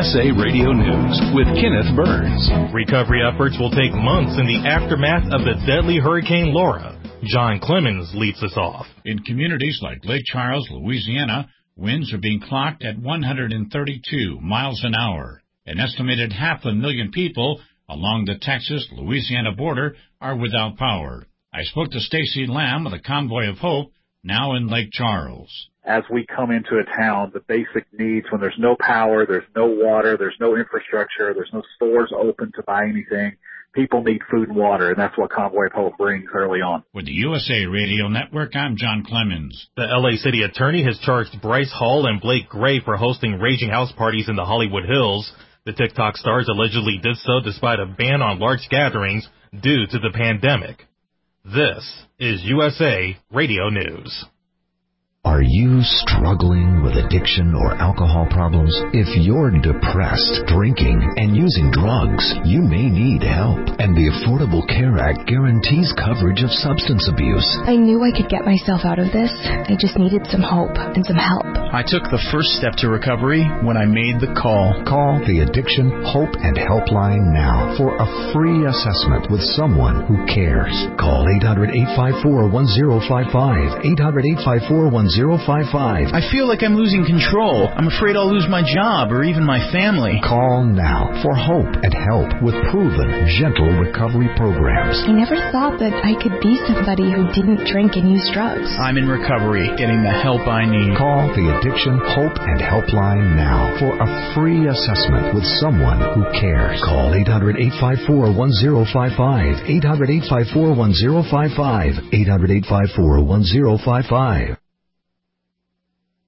USA Radio News with Kenneth Burns. Recovery efforts will take months in the aftermath of the deadly Hurricane Laura. John Clemens leads us off. In communities like Lake Charles, Louisiana, winds are being clocked at 132 miles an hour. An estimated 500,000 people along the Texas-Louisiana border are without power. I spoke to Stacy Lamb of the Convoy of Hope, now in Lake Charles. As we come into a town, the basic needs, when there's no power, there's no water, there's no infrastructure, there's no stores open to buy anything, people need food and water, and that's what Convoy of Hope brings early on. With the USA Radio Network, I'm John Clemens. The L.A. City Attorney has charged Bryce Hall and Blake Gray for hosting raging house parties in the Hollywood Hills. The TikTok stars allegedly did so despite a ban on large gatherings due to the pandemic. This is USA Radio News. Are you struggling with addiction or alcohol problems? If you're depressed, drinking, and using drugs, you may need help. And the Affordable Care Act guarantees coverage of substance abuse. I knew I could get myself out of this. I just needed some hope and some help. I took the first step to recovery when I made the call. Call the Addiction, Hope, and Helpline now for a free assessment with someone who cares. Call 800-854-1055. 800-854-1055. I feel like I'm losing control. I'm afraid I'll lose my job or even my family. Call now for hope and help with proven, gentle recovery programs. I never thought that I could be somebody who didn't drink and use drugs. I'm in recovery, getting the help I need. Call the Addiction, Hope, and Helpline now for a free assessment with someone who cares. Call 800-854-1055. 800-854-1055. 800-854-1055.